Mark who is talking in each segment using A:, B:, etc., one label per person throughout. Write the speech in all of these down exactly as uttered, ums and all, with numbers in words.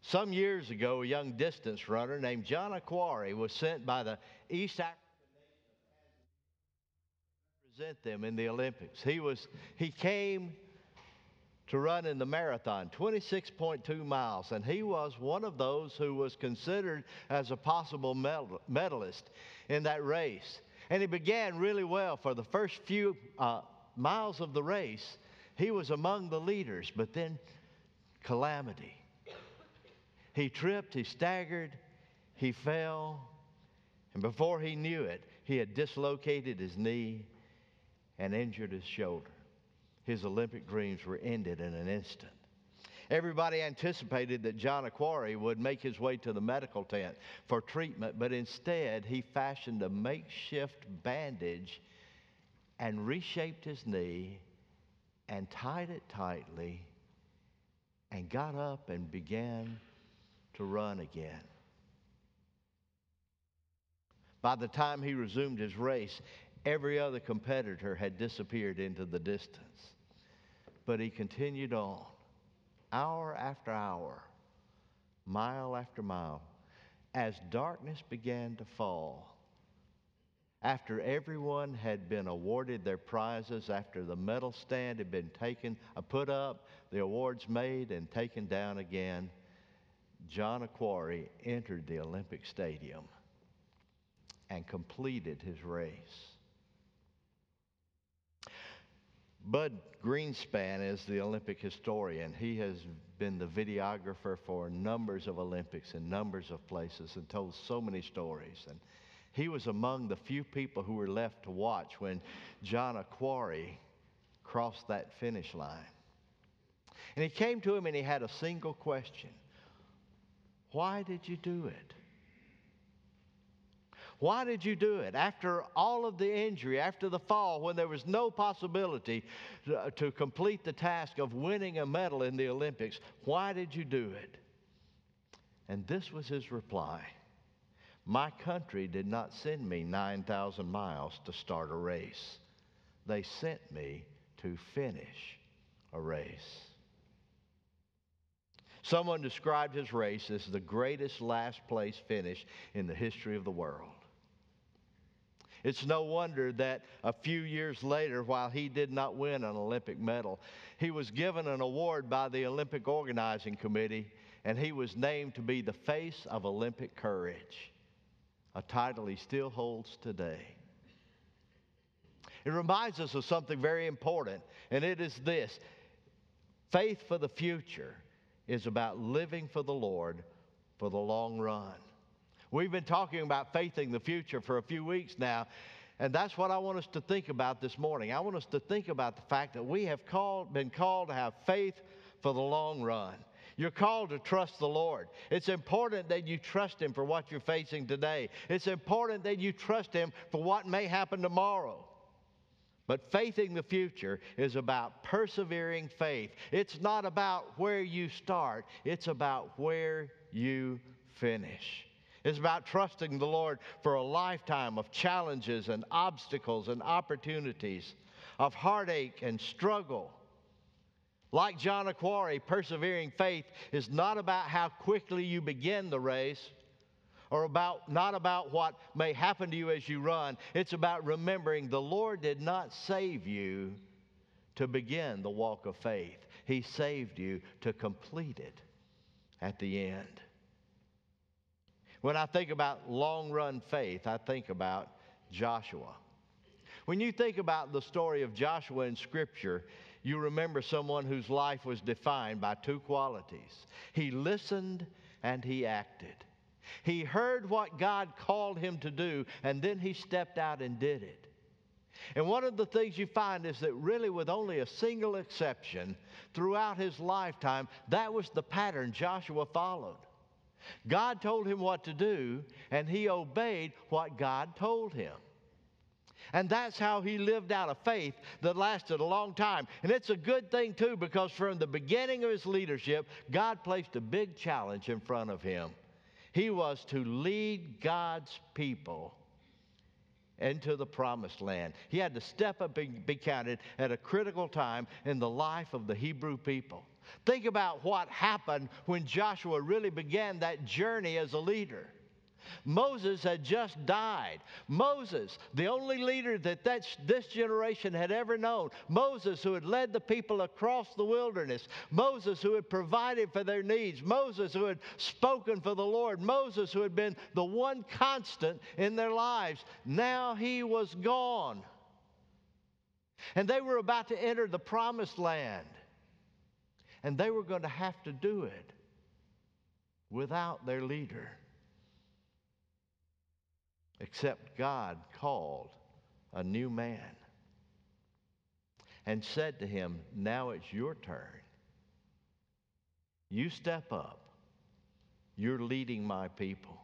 A: Some years ago, a young distance runner named John Aquari was sent by the East African to represent them in the Olympics. He was he came to run in the marathon, twenty-six point two miles, and he was one of those who was considered as a possible medal, medalist in that race. And he began really well. For the first few uh, miles of the race, he was among the leaders, but then calamity. He tripped, he staggered, he fell, and before he knew it, he had dislocated his knee and injured his shoulder. His Olympic dreams were ended in an instant. Everybody anticipated that John Aquari would make his way to the medical tent for treatment, but instead he fashioned a makeshift bandage and reshaped his knee and tied it tightly and got up and began to run again. By the time he resumed his race, every other competitor had disappeared into the distance. But he continued on, hour after hour, mile after mile, as darkness began to fall. After everyone had been awarded their prizes, after the medal stand had been taken, uh, put up, the awards made and taken down again, John Aquari entered the Olympic Stadium and completed his race. Bud Greenspan is the Olympic historian. He has been the videographer for numbers of Olympics in numbers of places and told so many stories. And he was among the few people who were left to watch when John Aquari crossed that finish line. And he came to him and he had a single question. Why did you do it? Why did you do it? After all of the injury, after the fall, when there was no possibility to, to complete the task of winning a medal in the Olympics, why did you do it? And this was his reply. My country did not send me nine thousand miles to start a race. They sent me to finish a race. Someone described his race as the greatest last place finish in the history of the world. It's no wonder that a few years later, while he did not win an Olympic medal, he was given an award by the Olympic Organizing Committee, and he was named to be the face of Olympic courage, a title he still holds today. It reminds us of something very important, and it is this: faith for the future is about living for the Lord for the long run. We've been talking about faithing the future for a few weeks now, and that's what I want us to think about this morning. I want us to think about the fact that we have called, been called to have faith for the long run. You're called to trust the Lord. It's important that you trust Him for what you're facing today. It's important that you trust Him for what may happen tomorrow. But faithing the future is about persevering faith. It's not about where you start. It's about where you finish. It's about trusting the Lord for a lifetime of challenges and obstacles and opportunities, of heartache and struggle. Like John Aquari, persevering faith is not about how quickly you begin the race, or about not about what may happen to you as you run. It's about remembering the Lord did not save you to begin the walk of faith. He saved you to complete it at the end. When I think about long-run faith, I think about Joshua. When you think about the story of Joshua in Scripture, you remember someone whose life was defined by two qualities. He listened and he acted. He heard what God called him to do, and then he stepped out and did it. And one of the things you find is that really, with only a single exception, throughout his lifetime, that was the pattern Joshua followed. God told him what to do, and he obeyed what God told him. And that's how he lived out a faith that lasted a long time. And it's a good thing, too, because from the beginning of his leadership, God placed a big challenge in front of him. He was to lead God's people into the promised land. He had to step up and be counted at a critical time in the life of the Hebrew people. Think about what happened when Joshua really began that journey as a leader. Moses had just died. Moses, the only leader that that's, this generation had ever known. Moses, who had led the people across the wilderness. Moses, who had provided for their needs. Moses, who had spoken for the Lord. Moses, who had been the one constant in their lives. Now he was gone. And they were about to enter the promised land. And they were going to have to do it without their leader. Except God called a new man and said to him, now it's your turn. You step up. You're leading my people.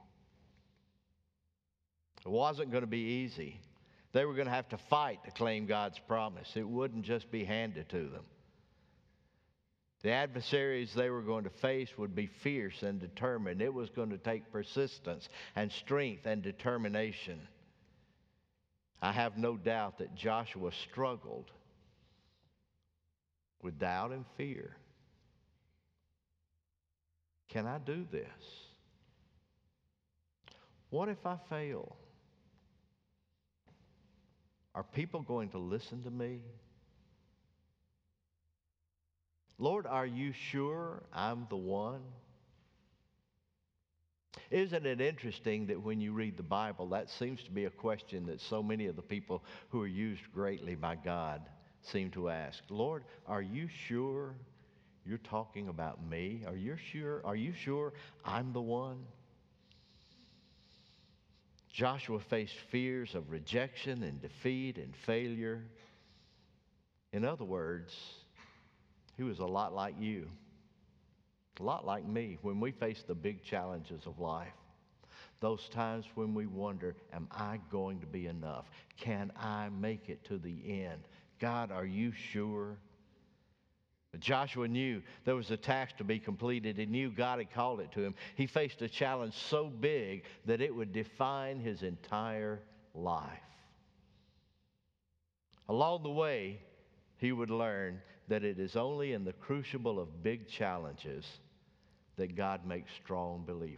A: It wasn't going to be easy. They were going to have to fight to claim God's promise. It wouldn't just be handed to them. The adversaries they were going to face would be fierce and determined. It was going to take persistence and strength and determination. I have no doubt that Joshua struggled with doubt and fear. Can I do this? What if I fail? Are people going to listen to me? Lord, are you sure I'm the one? Isn't it interesting that when you read the Bible, that seems to be a question that so many of the people who are used greatly by God seem to ask. Lord, are you sure you're talking about me? Are you sure? Are you sure I'm the one? Joshua faced fears of rejection and defeat and failure. In other words, he was a lot like you, a lot like me when we face the big challenges of life. Those times when we wonder, am I going to be enough? Can I make it to the end? God, are you sure? But Joshua knew there was a task to be completed. He knew God had called it to him. He faced a challenge so big that it would define his entire life. Along the way, he would learn that it is only in the crucible of big challenges that God makes strong believers.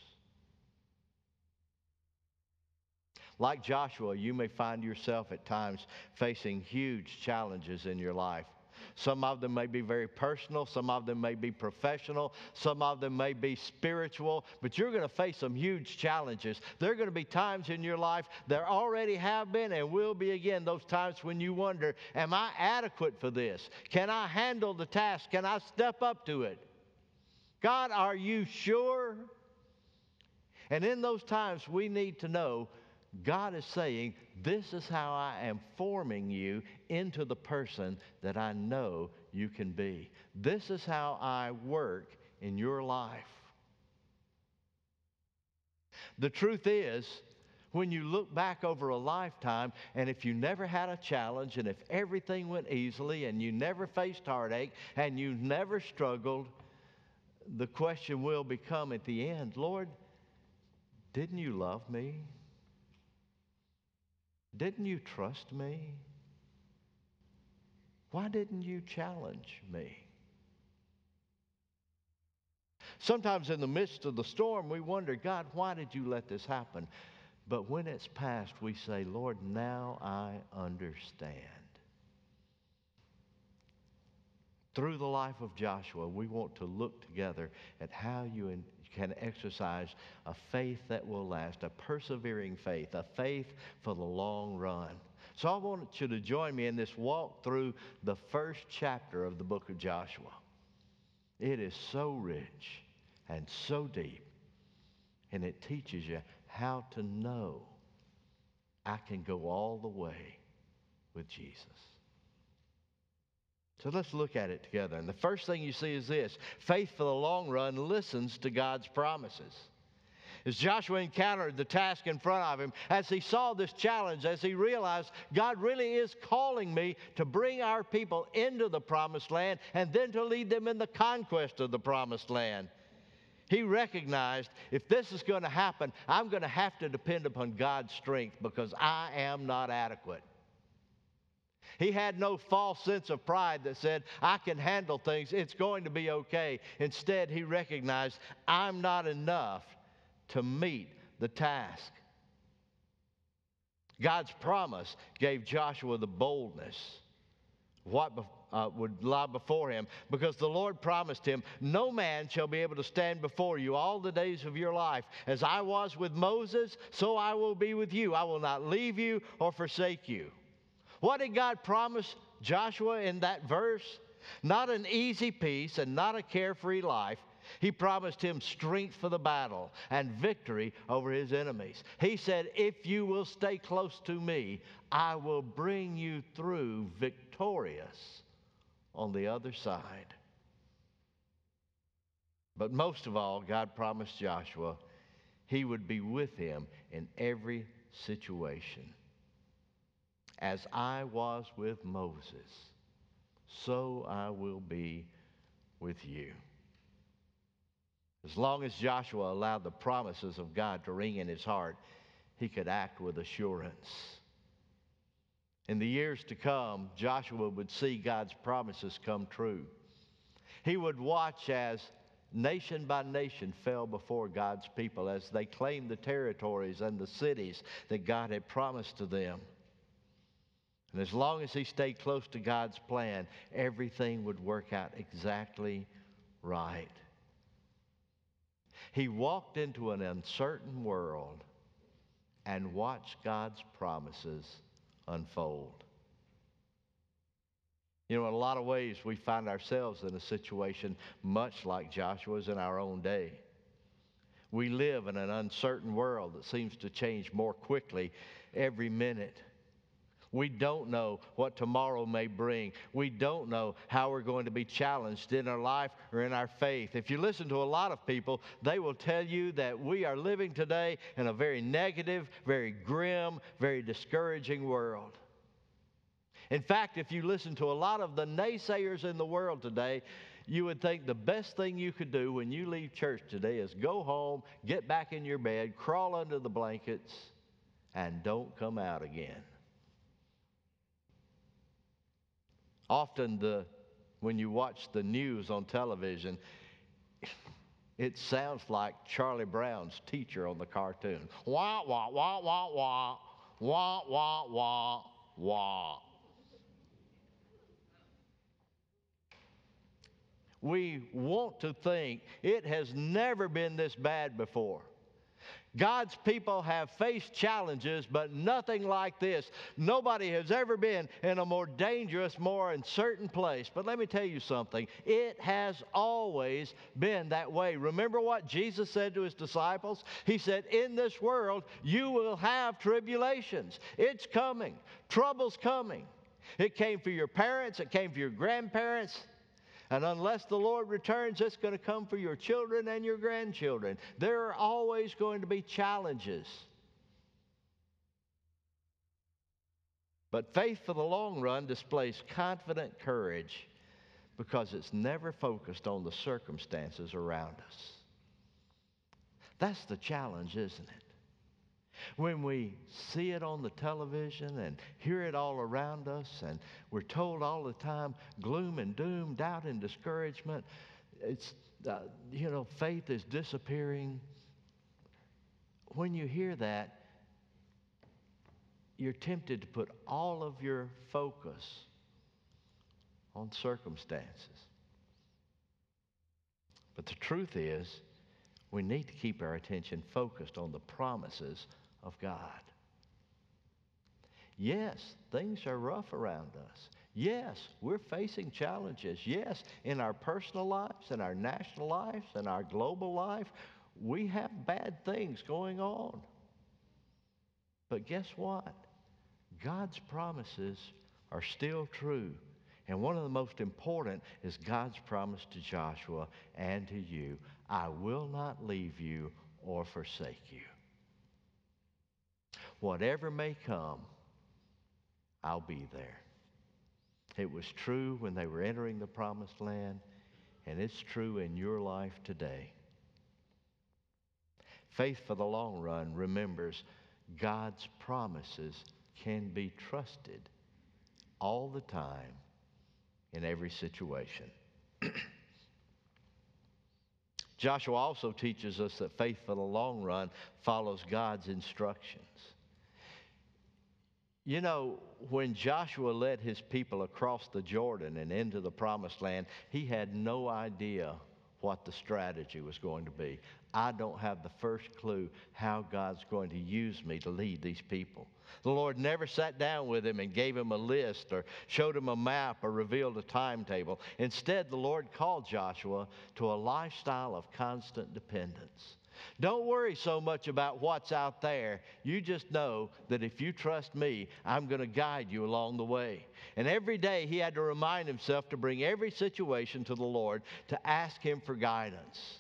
A: Like Joshua, you may find yourself at times facing huge challenges in your life. Some of them may be very personal. Some of them may be professional. Some of them may be spiritual. But you're going to face some huge challenges. There are going to be times in your life, there already have been and will be again, those times when you wonder, am I adequate for this? Can I handle the task? Can I step up to it? God, are you sure? And in those times, we need to know God is saying, this is how I am forming you into the person that I know you can be. This is how I work in your life. The truth is, when you look back over a lifetime, and if you never had a challenge, and if everything went easily, and you never faced heartache, and you never struggled, the question will become at the end, Lord, didn't you love me? Didn't you trust me? Why didn't you challenge me? Sometimes in the midst of the storm, we wonder, God, why did you let this happen? But when it's past, we say, Lord, now I understand. Through the life of Joshua, we want to look together at how you can exercise a faith that will last, a persevering faith, a faith for the long run. So I want you to join me in this walk through the first chapter of the book of Joshua. It is so rich and so deep, and it teaches you how to know I can go all the way with Jesus. So let's look at it together. And the first thing you see is this: faith for the long run listens to God's promises. As Joshua encountered the task in front of him, as he saw this challenge, as he realized God really is calling me to bring our people into the promised land and then to lead them in the conquest of the promised land, he recognized if this is going to happen, I'm going to have to depend upon God's strength because I am not adequate. He had no false sense of pride that said, I can handle things, it's going to be okay. Instead, he recognized, I'm not enough to meet the task. God's promise gave Joshua the boldness, what uh, would lie before him, because the Lord promised him, no man shall be able to stand before you all the days of your life. As I was with Moses, so I will be with you. I will not leave you or forsake you. What did God promise Joshua in that verse? Not an easy peace and not a carefree life. He promised him strength for the battle and victory over his enemies. He said, if you will stay close to me, I will bring you through victorious on the other side. But most of all, God promised Joshua he would be with him in every situation. As I was with Moses, so I will be with you. As long as Joshua allowed the promises of God to ring in his heart, he could act with assurance. In the years to come, Joshua would see God's promises come true. He would watch as nation by nation fell before God's people as they claimed the territories and the cities that God had promised to them. And as long as he stayed close to God's plan, everything would work out exactly right. He walked into an uncertain world and watched God's promises unfold. You know, in a lot of ways, we find ourselves in a situation much like Joshua's in our own day. We live in an uncertain world that seems to change more quickly every minute. We don't know what tomorrow may bring. We don't know how we're going to be challenged in our life or in our faith. If you listen to a lot of people, they will tell you that we are living today in a very negative, very grim, very discouraging world. In fact, if you listen to a lot of the naysayers in the world today, you would think the best thing you could do when you leave church today is go home, get back in your bed, crawl under the blankets, and don't come out again. Often, the, when you watch the news on television, it sounds like Charlie Brown's teacher on the cartoon. Wah, wah, wah, wah, wah, wah, wah, wah, wah. We want to think it has never been this bad before. God's people have faced challenges, but nothing like this. Nobody has ever been in a more dangerous, more uncertain place. But let me tell you something. It has always been that way. Remember what Jesus said to his disciples? He said, in this world, you will have tribulations. It's coming. Trouble's coming. It came for your parents. It came for your grandparents. And unless the Lord returns, it's going to come for your children and your grandchildren. There are always going to be challenges. But faith for the long run displays confident courage because it's never focused on the circumstances around us. That's the challenge, isn't it? When we see it on the television and hear it all around us, and we're told all the time gloom and doom, doubt and discouragement, it's, uh, you know, faith is disappearing. When you hear that, you're tempted to put all of your focus on circumstances. But the truth is, we need to keep our attention focused on the promises of God. Yes, things are rough around us. Yes, we're facing challenges. Yes, in our personal lives, in our national lives, in our global life, we have bad things going on. But guess what? God's promises are still true. And one of the most important is God's promise to Joshua and to you. I will not leave you or forsake you. Whatever may come, I'll be there. It was true when they were entering the promised land, and it's true in your life today. Faith for the long run remembers God's promises can be trusted all the time in every situation. Joshua also teaches us that faith for the long run follows God's instructions. You know, when Joshua led his people across the Jordan and into the promised land, he had no idea what the strategy was going to be. I don't have the first clue how God's going to use me to lead these people. The Lord never sat down with him and gave him a list or showed him a map or revealed a timetable. Instead, the Lord called Joshua to a lifestyle of constant dependence. Don't worry so much about what's out there. You just know that if you trust me, I'm going to guide you along the way. And every day he had to remind himself to bring every situation to the Lord to ask him for guidance.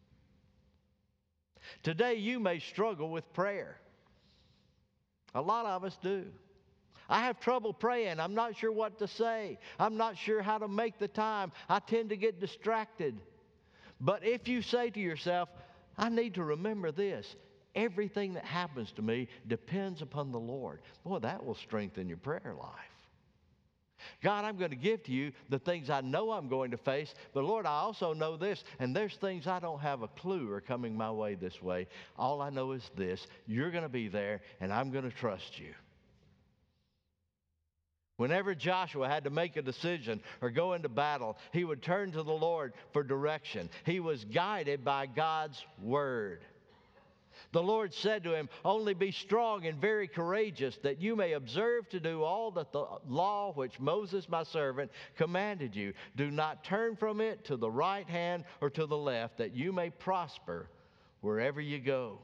A: Today you may struggle with prayer. A lot of us do. I have trouble praying. I'm not sure what to say. I'm not sure how to make the time. I tend to get distracted. But if you say to yourself, I need to remember this. Everything that happens to me depends upon the Lord. Boy, that will strengthen your prayer life. God, I'm going to give to you the things I know I'm going to face, but Lord, I also know this, and there's things I don't have a clue are coming my way this way. All I know is this: you're going to be there, and I'm going to trust you. Whenever Joshua had to make a decision or go into battle, he would turn to the Lord for direction. He was guided by God's word. The Lord said to him, only be strong and very courageous, that you may observe to do all that the law which Moses my servant commanded you. Do not turn from it to the right hand or to the left, that you may prosper wherever you go.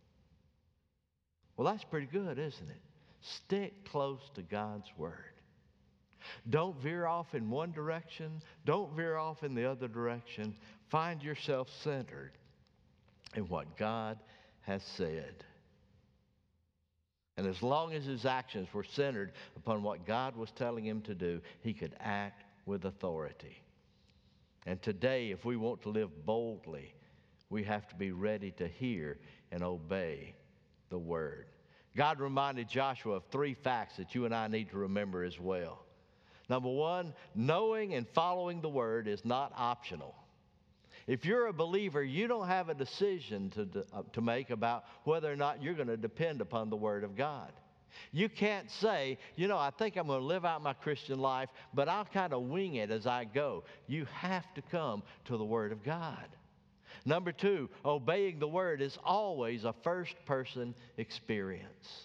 A: Well, that's pretty good, isn't it? Stick close to God's word. Don't veer off in one direction. Don't veer off in the other direction. Find yourself centered in what God has said. And as long as his actions were centered upon what God was telling him to do, he could act with authority. And today, if we want to live boldly, we have to be ready to hear and obey the word. God reminded Joshua of three facts that you and I need to remember as well. Number one, knowing and following the word is not optional. If you're a believer, you don't have a decision to, uh, to make about whether or not you're going to depend upon the word of God. You can't say, you know, I think I'm going to live out my Christian life, but I'll kind of wing it as I go. You have to come to the word of God. Number two, obeying the word is always a first-person experience.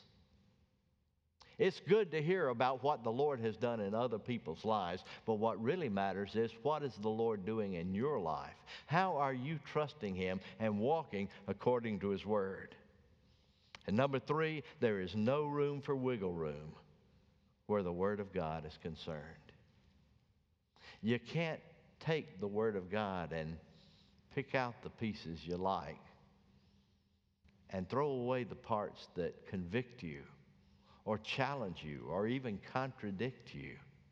A: It's good to hear about what the Lord has done in other people's lives, but what really matters is, what is the Lord doing in your life? How are you trusting him and walking according to his word? And number three, there is no room for wiggle room where the word of God is concerned. You can't take the word of God and pick out the pieces you like and throw away the parts that convict you or challenge you or even contradict you.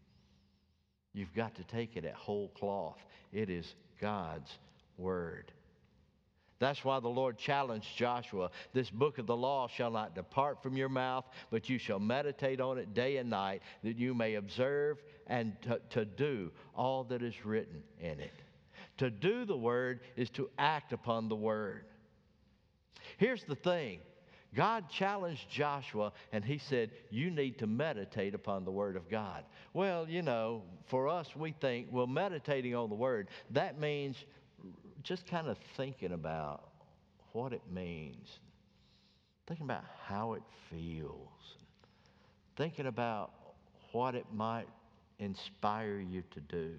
A: You've got to take it at whole cloth. It is God's word. That's why the Lord challenged Joshua. This book of the law shall not depart from your mouth, but you shall meditate on it day and night, that you may observe and to, to do all that is written in it. To do the word is to act upon the word. Here's the thing. God challenged Joshua, and he said, you need to meditate upon the word of God. Well, you know, for us, we think, well, meditating on the word, that means just kind of thinking about what it means, thinking about how it feels, thinking about what it might inspire you to do.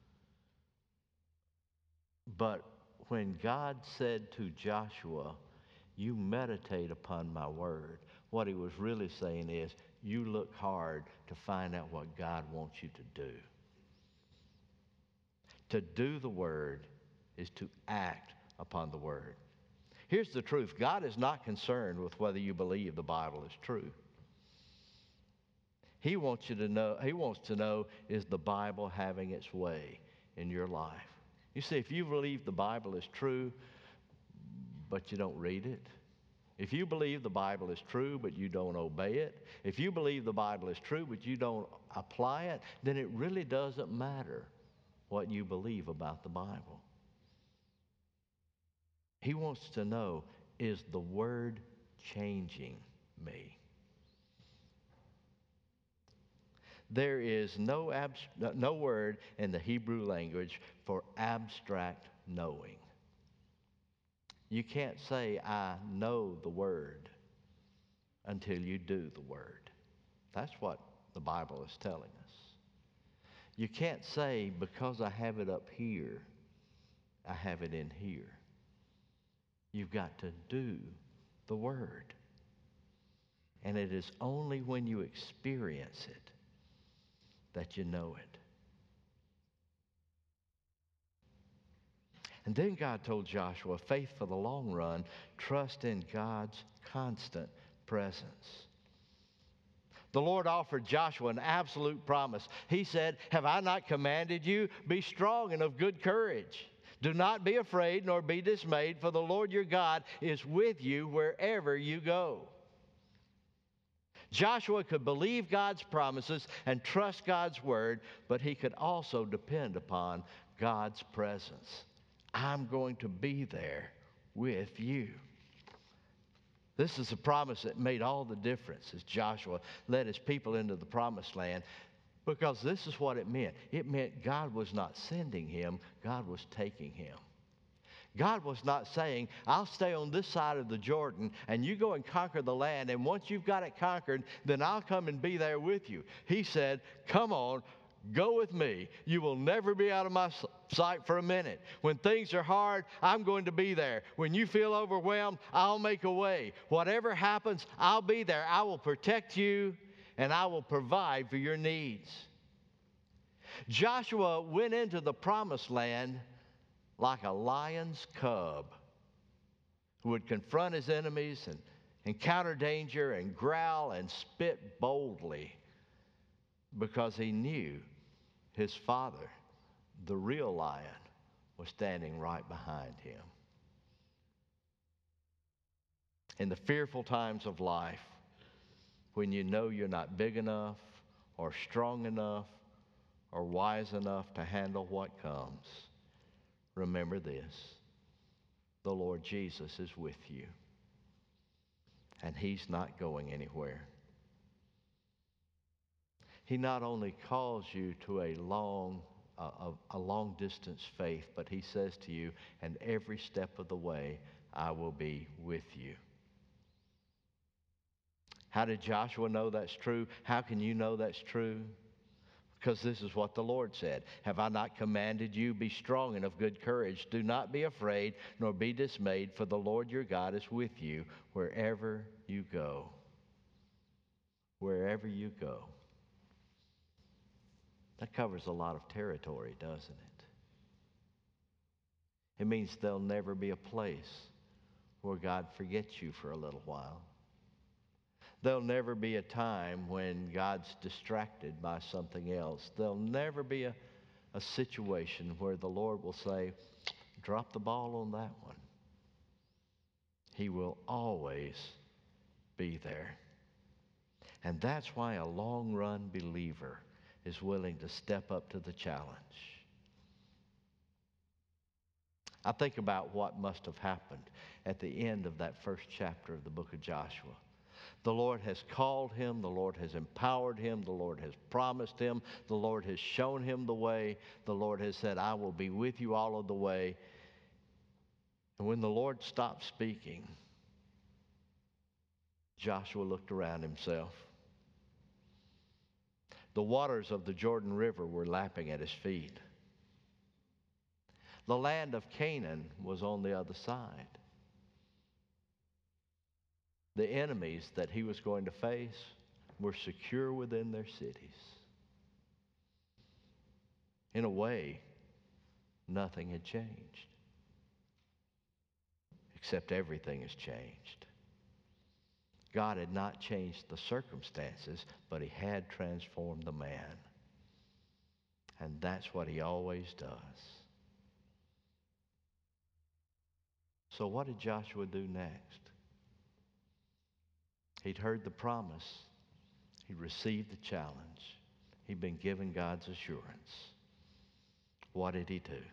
A: But when God said to Joshua, you meditate upon my word, what he was really saying is, you look hard to find out what God wants you to do. To do the word is to act upon the word. Here's the truth. God is not concerned with whether you believe the Bible is true. He wants you to know, he wants to know, is the Bible having its way in your life? You see, if you believe the Bible is true, but you don't read it, If you believe the Bible is true but you don't obey it, if you believe the Bible is true but you don't apply it, then it really doesn't matter what you believe about the Bible. He wants to know, is the Word changing me? There is no, abs- no word in the Hebrew language for abstract knowing. You can't say, I know the Word, until you do the Word. That's what the Bible is telling us. You can't say, because I have it up here, I have it in here. You've got to do the Word. And it is only when you experience it that you know it. And then God told Joshua, faith for the long run, trust in God's constant presence. The Lord offered Joshua an absolute promise. He said, have I not commanded you? Be strong and of good courage. Do not be afraid nor be dismayed, for the Lord your God is with you wherever you go. Joshua could believe God's promises and trust God's word, but he could also depend upon God's presence. I'm going to be there with you. This is a promise that made all the difference as Joshua led his people into the promised land, because this is what it meant. It meant God was not sending him, God was taking him. God was not saying, I'll stay on this side of the Jordan and you go and conquer the land, and once you've got it conquered, then I'll come and be there with you. He said, come on, go with me. You will never be out of my sight for a minute. When things are hard, I'm going to be there. When you feel overwhelmed, I'll make a way. Whatever happens, I'll be there. I will protect you and I will provide for your needs. Joshua went into the promised land like a lion's cub who would confront his enemies and encounter danger and growl and spit boldly, because he knew his father, the real lion, was standing right behind him. In the fearful times of life, when you know you're not big enough or strong enough or wise enough to handle what comes, remember this: the Lord Jesus is with you, and he's not going anywhere. He not only calls you to a long, uh, a, a long distance faith, but he says to you, and every step of the way, I will be with you. How did Joshua know that's true? How can you know that's true? Because this is what the Lord said. Have I not commanded you? Be strong and of good courage. Do not be afraid, nor be dismayed, for the Lord your God is with you wherever you go. Wherever you go. That covers a lot of territory, doesn't it? It means there'll never be a place where God forgets you for a little while. There'll never be a time when God's distracted by something else. There'll never be a, a situation where the Lord will say, drop the ball on that one. He will always be there. And that's why a long-run believer is willing to step up to the challenge. I think about what must have happened at the end of that first chapter of the book of Joshua. The Lord has called him. The Lord has empowered him. The Lord has promised him. The Lord has shown him the way. The Lord has said, I will be with you all of the way. And when the Lord stopped speaking, Joshua looked around himself. The waters of the Jordan River were lapping at his feet. The land of Canaan was on the other side. The enemies that he was going to face were secure within their cities. In a way, nothing had changed, except everything has changed. God had not changed the circumstances, but he had transformed the man. And that's what he always does. So what did Joshua do next? He'd heard the promise. He'd received the challenge. He'd been given God's assurance. What did he do?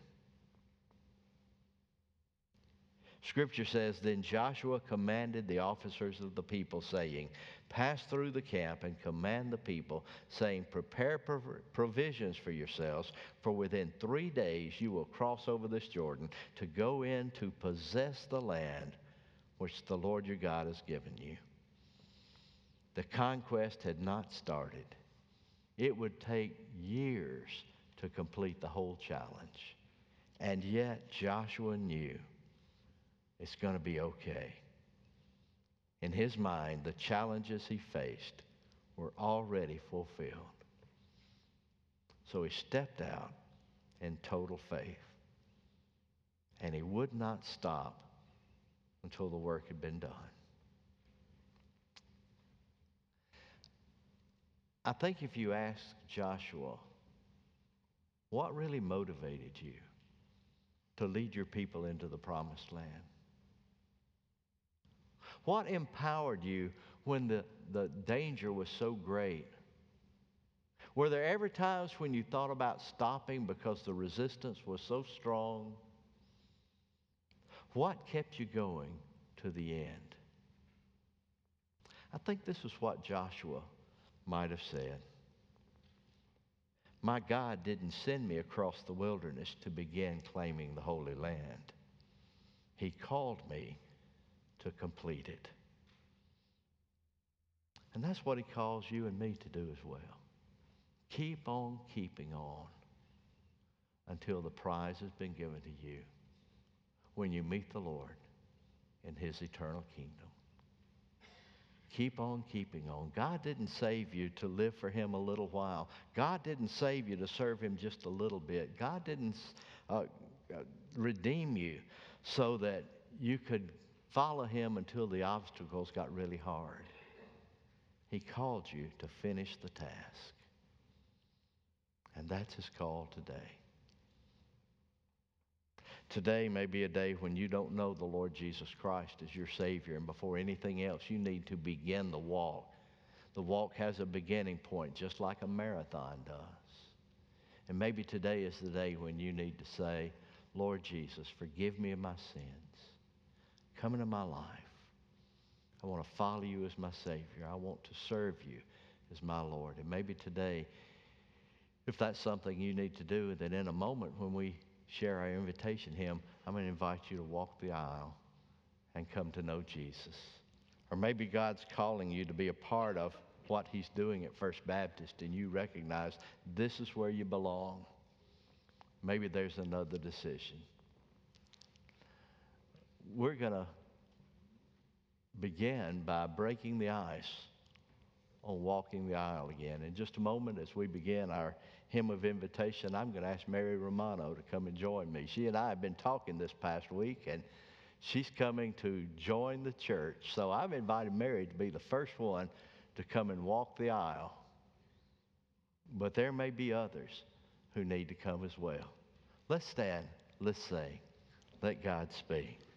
A: Scripture says, then Joshua commanded the officers of the people, saying, pass through the camp and command the people, saying, prepare prov- provisions for yourselves, for within three days you will cross over this Jordan to go in to possess the land which the Lord your God has given you. The conquest had not started. It would take years to complete the whole challenge. And yet Joshua knew it's going to be okay. In his mind, the challenges he faced were already fulfilled. So he stepped out in total faith. And he would not stop until the work had been done. I think if you ask Joshua, what really motivated you to lead your people into the promised land? What empowered you when the, the danger was so great? Were there ever times when you thought about stopping because the resistance was so strong? What kept you going to the end? I think this is what Joshua might have said. My God didn't send me across the wilderness to begin claiming the Holy Land. He called me to complete it. And that's what he calls you and me to do as well. Keep on keeping on until the prize has been given to you when you meet the Lord in his eternal kingdom. Keep on keeping on. God didn't save you to live for him a little while. God didn't save you to serve him just a little bit. God didn't uh, uh, redeem you so that you could follow him until the obstacles got really hard. He called you to finish the task. And that's his call today. Today may be a day when you don't know the Lord Jesus Christ as your Savior, and before anything else, you need to begin the walk. The walk has a beginning point, just like a marathon does. And maybe today is the day when you need to say, Lord Jesus, forgive me of my sins. Come into my life. I want to follow you as my Savior. I want to serve you as my Lord. And maybe today, if that's something you need to do, then in a moment when we share our invitation hymn, I'm going to invite you to walk the aisle and come to know Jesus. Or maybe God's calling you to be a part of what he's doing at First Baptist, and you recognize this is where you belong. Maybe there's another decision. We're going to begin by breaking the ice on walking the aisle again. In just a moment, as we begin our hymn of invitation, I'm going to ask Mary Romano to come and join me. She and I have been talking this past week, and she's coming to join the church. So I've invited Mary to be the first one to come and walk the aisle. But there may be others who need to come as well. Let's stand. Let's sing. Let God speak.